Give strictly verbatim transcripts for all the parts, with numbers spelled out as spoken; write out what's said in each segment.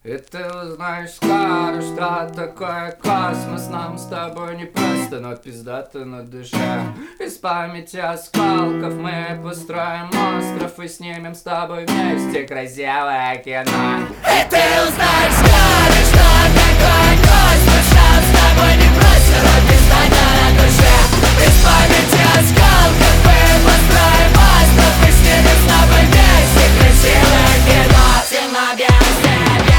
И ты узнаешь скоро, что такое космос. Нам с тобой не просто, но пиздато на душе. Из памяти осколков мы построим остров и снимем с тобой вместе красивое кино. И ты узнаешь скоро, что такое космос. Нам с тобой не просто, но пиздато на душе. Из памяти осколков мы построим остров и снимем с тобой вместе красивое кино. Темно без тебя.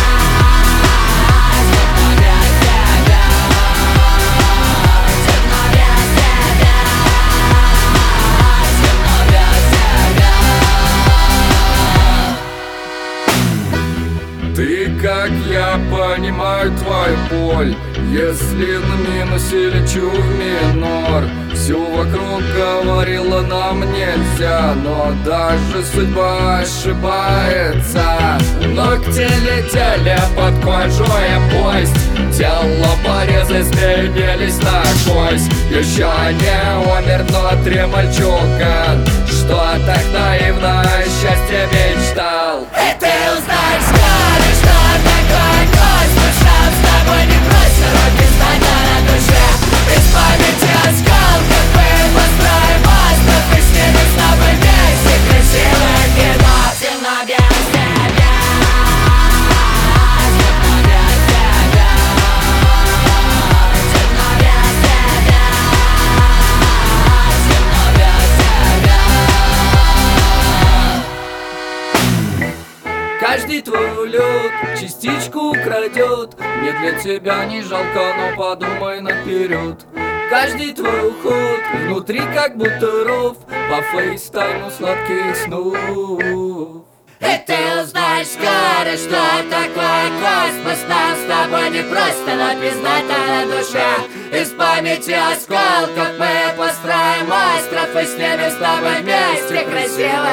Ты, как я, понимаю твою боль. Если на минусе лечу в минор, всю вокруг говорила нам нельзя, но даже судьба ошибается. Ногти летели под кожу и кость, тело порезы сменились на кость. Еще не умер внутри мальчуган, что так наивно о счастье мечтал. И ты узнаешь скоро, что такое космос. Нам с тобой не просто, но пиздато на душе. Из памяти осколков мы построим остров и снимем с тобой вместе красивое кино. Темно без тебя. Темно без тебя. Темно без тебя. Темно без тебя. Каждый твой улет частичку украдет. Мне для тебя не жалко, но подумай наперед. Каждый твой уход внутри как будто ров, по фейстайму сладких снов. И ты узнаешь скоро, что такое космос. Нам с тобой не просто, но пиздато на душе. Из памяти осколков мы построим остров и снимем с тобой вместе красиво